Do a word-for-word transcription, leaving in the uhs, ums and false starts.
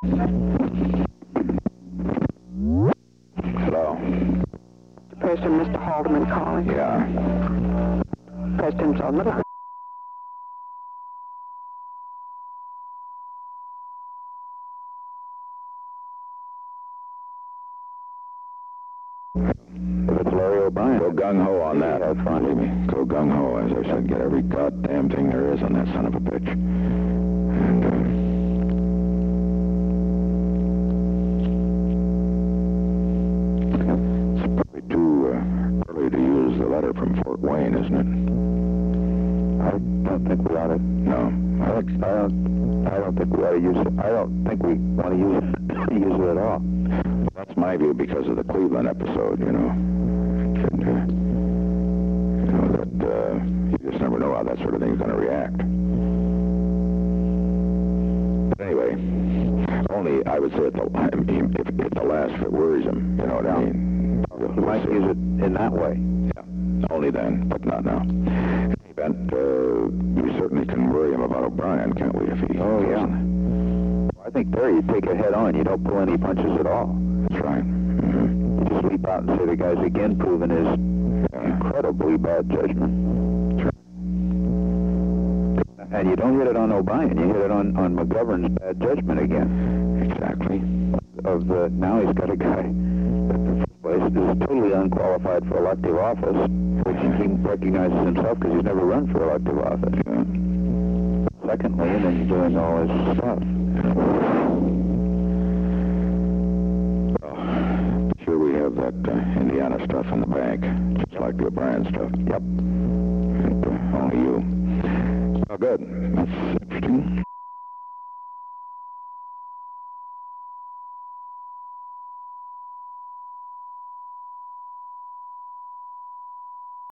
Hello? Preston, Mister Haldeman calling. Yeah. Preston's on the line. If it's Larry O'Brien, go gung-ho on that. That's fine with me. Go gung-ho, as I said. Get every goddamn thing there is on that son of a bitch. And, uh... it's probably too uh, early to use the letter from Fort Wayne, isn't it? I don't think we ought to. No. I don't, I don't, I don't think we ought to use it. I don't think we want to use it, use it at all. That's my view because of the Cleveland episode, you know. And, uh, you know, that uh, you just never know how that sort of thing is going to react. But anyway, only, I would say, at the, I mean, if, if the last, if it worries him, you know what I mean? We might use it in that way. Yeah, only then, but not now. In any event, uh, we certainly can worry him about O'Brien, can't we, if he... Oh, yeah. I think there you take it head on. You don't pull any punches at all. That's right. Mm-hmm. You just leap out and say the guy's again proven his yeah. incredibly bad judgment. Sure. And you don't hit it on O'Brien. You hit it on, on McGovern's bad judgment again. Exactly. Of the, now he's got a guy that in the first place is totally unqualified for elective office, which he recognizes himself because he's never run for elective office. Yeah. Secondly, and then he's doing all his stuff. Well, sure we have that uh, Indiana stuff in the bank, just like the O'Brien stuff. Yep. And, uh, only you. Oh, good. That's interesting.